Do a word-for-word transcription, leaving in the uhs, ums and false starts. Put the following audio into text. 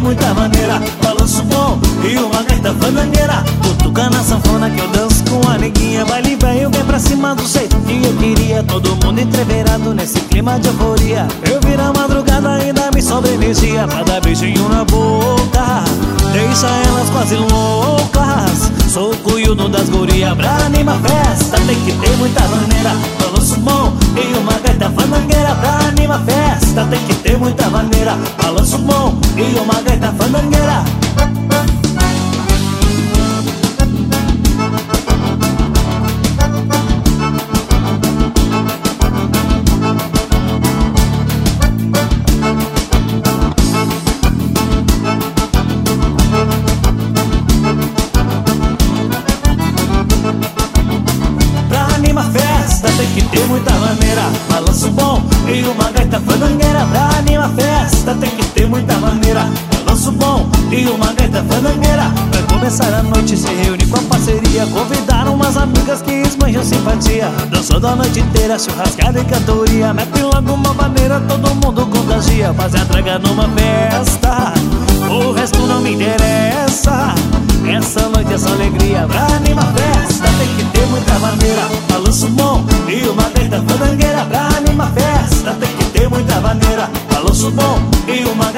muita maneira. Balanço bom e uma gaita fandangueira. Cutuca na sanfona que eu danço com a neguinha. Baile velho bem pra cima do jeito que eu queria. Todo mundo entreverado nesse clima de euforia. Eu viro a madrugada ainda me sobra energia pra dar beijinho na boca, deixa elas quase loucas. Sou o cunhudo das gurias pra animar festa. Tem que ter muita maneira. Balanço bom e uma gaita fandangueira pra animar festa. Tem que ter muita maneira. Balanço bom e uma gaita fandangueira. Tem que ter muita maneira. Balanço bom e uma gaita fandangueira pra animar festa. Tem que ter muita maneira. Balanço bom e uma gaita fandangueira. Vai começar a noite, se reúne com a parceria. Convidaram umas amigas que esbanjam simpatia. Dançando a noite inteira, churrascada e cantoria. Mete logo uma maneira, todo mundo contagia. Fazer a draga numa festa, o resto não me interessa. Essa noite é só alegria pra animar festa. Tem que ter muita maneira. Balanço bom e uma gaita fandangueira pra animar festa. Tem que ter muita maneira. Balanço bom e uma